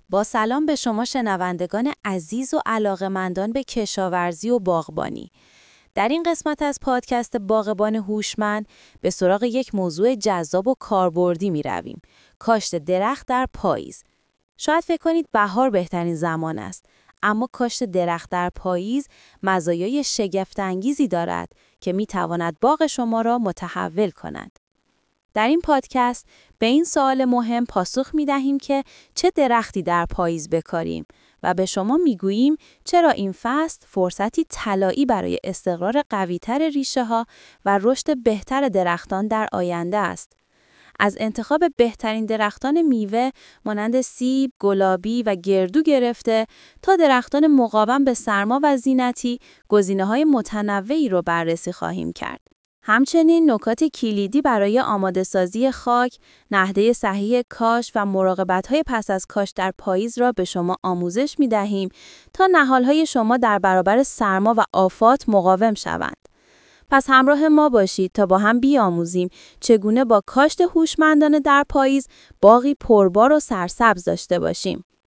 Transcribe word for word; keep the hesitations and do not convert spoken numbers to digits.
با سلام به شما شنوندگان عزیز و علاقه‌مندان به کشاورزی و باغبانی. در این قسمت از پادکست باغبان هوشمند به سراغ یک موضوع جذاب و کاربردی می رویم. کاشت درخت در پاییز. شاید فکر کنید بهار بهترین زمان است، اما کاشت درخت در پاییز مزایای شگفت‌انگیزی دارد که می تواند باغ شما را متحول کند. در این پادکست به این سوال مهم پاسخ می دهیم که چه درختی در پاییز بکاریم و به شما می گوییم چرا این فصل فرصتی طلایی برای استقرار قوی‌تر ریشه ها و رشد بهتر درختان در آینده است. از انتخاب بهترین درختان میوه مانند سیب، گلابی و گردو گرفته تا درختان مقاوم به سرما و زینتی، گزینه‌های متنوعی را بررسی خواهیم کرد. همچنین نکات کلیدی برای آماده‌سازی خاک، نحوه صحیح کاشت و مراقبت‌های پس از کاشت در پاییز را به شما آموزش می‌دهیم تا نهال‌های شما در برابر سرما و آفات مقاوم شوند. پس همراه ما باشید تا با هم بیاموزیم چگونه با کاشت هوشمندانه در پاییز باغی پربار و سرسبز داشته باشیم.